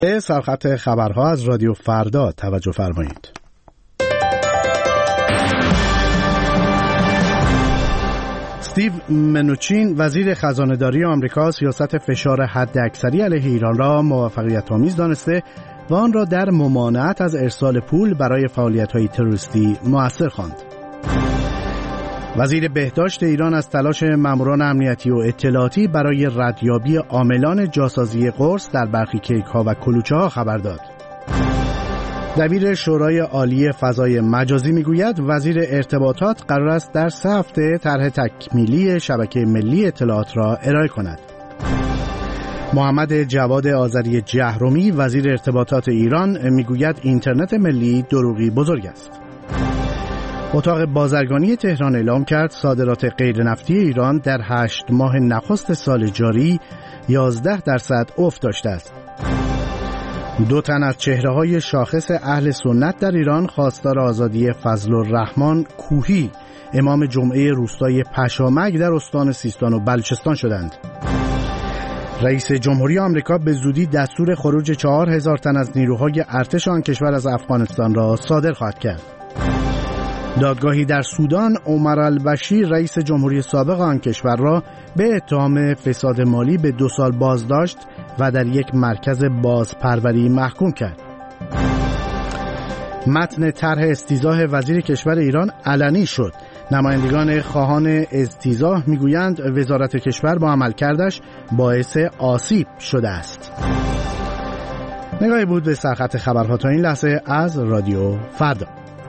به سرخط خبرها از رادیو فردا توجه فرمایید. استیو منوچین وزیر خزانه‌داری آمریکا سیاست فشار حداکثری علیه ایران را موفقیت‌آمیز دانسته و آن را در ممانعت از ارسال پول برای فعالیت‌های تروریستی مؤثر خواند. وزیر بهداشت ایران از تلاش ماموران امنیتی و اطلاعاتی برای ردیابی عاملان جاسازی قرص در برخی کیک‌ها و کلوچه‌ها خبر داد. دبیر شورای عالی فضای مجازی میگوید وزیر ارتباطات قرار است در 3 هفته طرح تکمیلی شبکه ملی اطلاعات را ارائه کند. محمد جواد آذری جهرمی وزیر ارتباطات ایران میگوید اینترنت ملی دروغی بزرگ است. اتاق بازرگانی تهران اعلام کرد صادرات غیرنفتی ایران در 8 ماه نخست سال جاری 11% افت داشته است. 2 تن از چهره‌های شاخص اهل سنت در ایران خواستار آزادی فضل الرحمن کوهی امام جمعه روستای پشامک در استان سیستان و بلوچستان شدند. رئیس جمهوری آمریکا به زودی دستور خروج 4000 تن از نیروهای ارتش آن کشور از افغانستان را صادر خواهد کرد. دادگاهی در سودان عمر البشیر رئیس جمهوری سابق آن کشور را به اتهام فساد مالی به 2 سال بازداشت و در یک مرکز بازپروری محکوم کرد. متن طرح استیضاح وزیر کشور ایران علنی شد. نمایندگان خواهان استیضاح میگویند وزارت کشور با عملکردش باعث آسیب شده است. نگاهی بود به سرخط خبرها تا این لحظه از رادیو فردا.